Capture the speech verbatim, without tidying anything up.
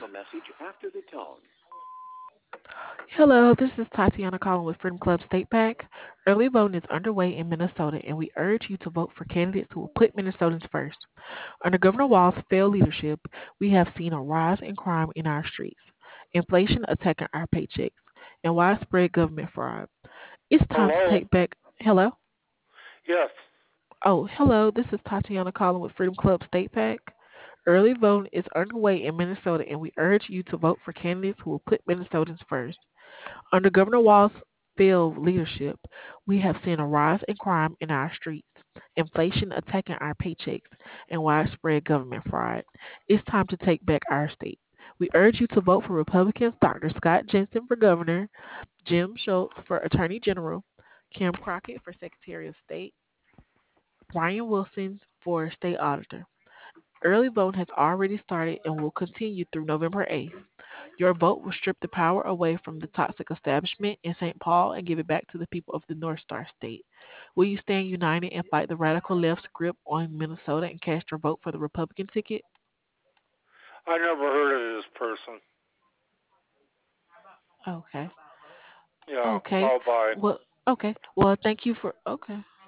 a message after the tone. Hello, this is Tatiana calling with Freedom Club State Pack. Early voting is underway in Minnesota, and we urge you to vote for candidates who will put Minnesotans first. Under Governor Walz's failed leadership, we have seen a rise in crime in our streets, inflation attacking our paychecks, and widespread government fraud. It's time to Hello. take back. Hello? Yes. Oh, hello, this is Tatiana calling with Freedom Club State Pack. Early voting is underway in Minnesota, and we urge you to vote for candidates who will put Minnesotans first. Under Governor Walz's failed leadership, we have seen a rise in crime in our streets, inflation attacking our paychecks, and widespread government fraud. It's time to take back our state. We urge you to vote for Republicans Doctor Scott Jensen for governor, Jim Schultz for attorney general, Kim Crockett for secretary of state, Brian Wilson for state auditor. Early voting has already started and will continue through November eighth. Your vote will strip the power away from the toxic establishment in Saint Paul and give it back to the people of the North Star State. Will you stand united and fight the radical left's grip on Minnesota and cast your vote for the Republican ticket? I never heard of this person. Okay. Yeah. Okay. Bye bye. Well, okay. Well, thank you for. Okay.